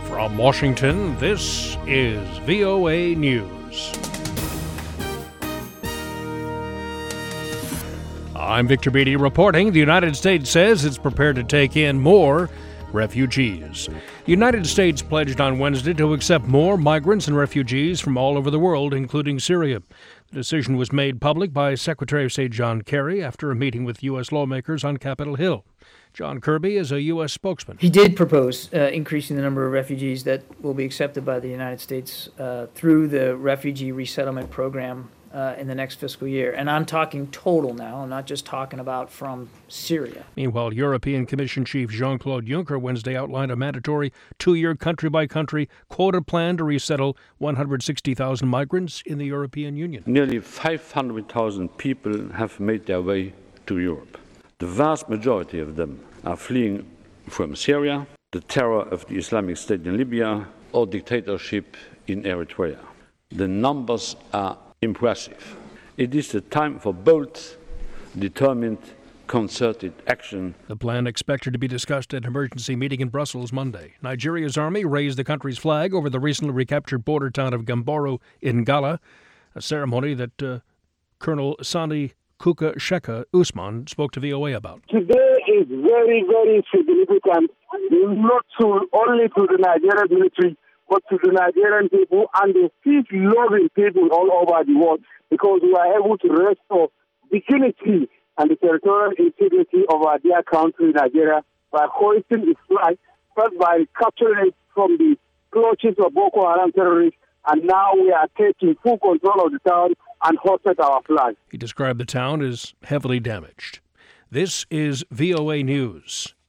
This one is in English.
From Washington, this is VOA News. I'm Victor Beatty reporting. The United States says it's prepared to take in more refugees. The United States pledged on Wednesday to accept more migrants and refugees from all over the world, including Syria. The decision was made public by Secretary of State John Kerry after a meeting with U.S. lawmakers on Capitol Hill. John Kirby is a U.S. spokesman. He did propose increasing the number of refugees that will be accepted by the United States through the Refugee Resettlement Program in the next fiscal year. And I'm talking total now. I'm not just talking about from Syria. Meanwhile, European Commission Chief Jean-Claude Juncker Wednesday outlined a mandatory 2-year country-by-country quota plan to resettle 160,000 migrants in the European Union. Nearly 500,000 people have made their way to Europe. The vast majority of them are fleeing from Syria, the terror of the Islamic State in Libya, or dictatorship in Eritrea. The numbers are impressive. It is the time for bold, determined, concerted action. The plan expected to be discussed at an emergency meeting in Brussels Monday. Nigeria's army raised the country's flag over the recently recaptured border town of Gamboro in Gala, a ceremony that Colonel Sani Kuka Sheka Usman spoke to VOA about. Today is very, very significant, not only to the Nigerian military, but to the Nigerian people and the peace-loving people all over the world, because we are able to restore dignity and the territorial integrity of our dear country, Nigeria, by hoisting its flag, first by capturing it from the clutches of Boko Haram terrorists, and now we are taking full control of the town and hoisted our flag. He described the town as heavily damaged. This is VOA News.